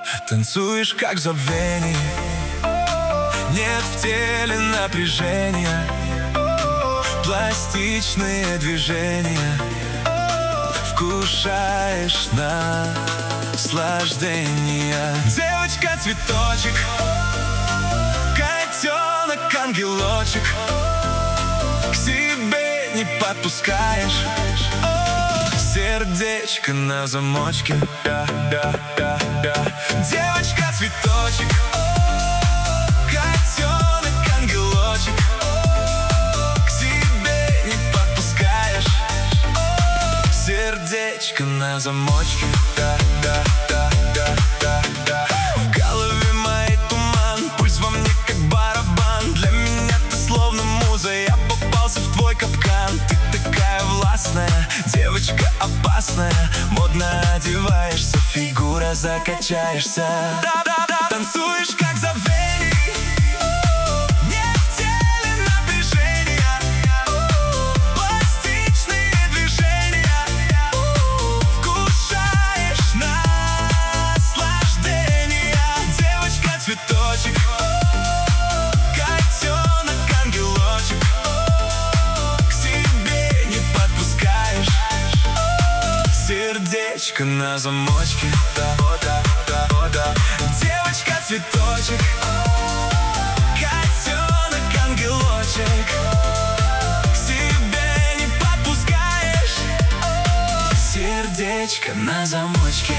Танцуешь как забвение, нет в теле напряжения, пластичные движения, вкушаешь наслаждение. Девочка-цветочек, котенок-ангелочек, к себе не подпускаешь, сердечко на замочке. Девочка-цветочек, котенок-ангелочек, к себе не подпускаешь, сердечко на замочке. В голове моей туман, пульс во мне как барабан. Для меня ты словно муза, я попался в твой капкан. Ты такая властная, девочка опасная, модно одеваешься, фигура закачаешься. Танцуешь как забвение, нет в теле напряжения, пластичные движения, вкушаешь наслаждение. Девочка-цветочек, котенок-ангелочек, к себе не подпускаешь, сердечко на замочке. Девочка-цветочек, котенок-ангелочек, к себе не подпускаешь, сердечко на замочке.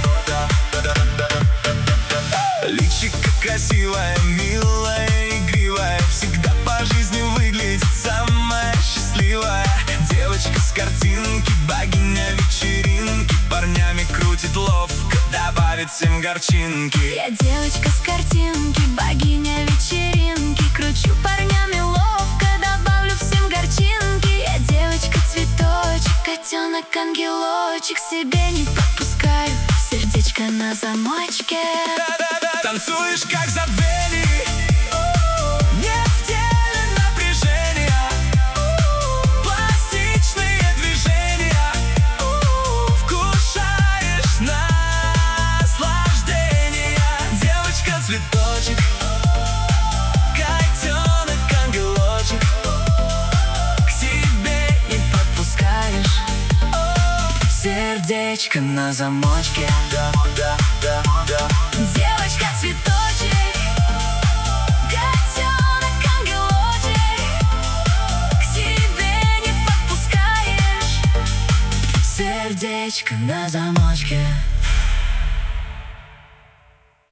Личико красивое, милое, игривое, всегда по жизни выглядит самая счастливая. Девочка с картинки, богиня вечеринки, парнями крутит ловко, добавит всем горчинки. Я девочка с картинки, богиня вечеринки, кручу парнями ловко, добавлю всем горчинки. Я девочка-цветочек, котенок-ангелочек, к себе не подпускаю, сердечко на замочке. Танцуешь как забвение, нет в теле напряжения, пластичные движения, вкушаешь наслаждение. Девочка-цветочек, котенок-ангелочек, к себе не подпускаешь, сердечко на замочке. Девочка-цветочек, котенок-ангелочек, к себе не подпускаешь, Сердечко на замочке.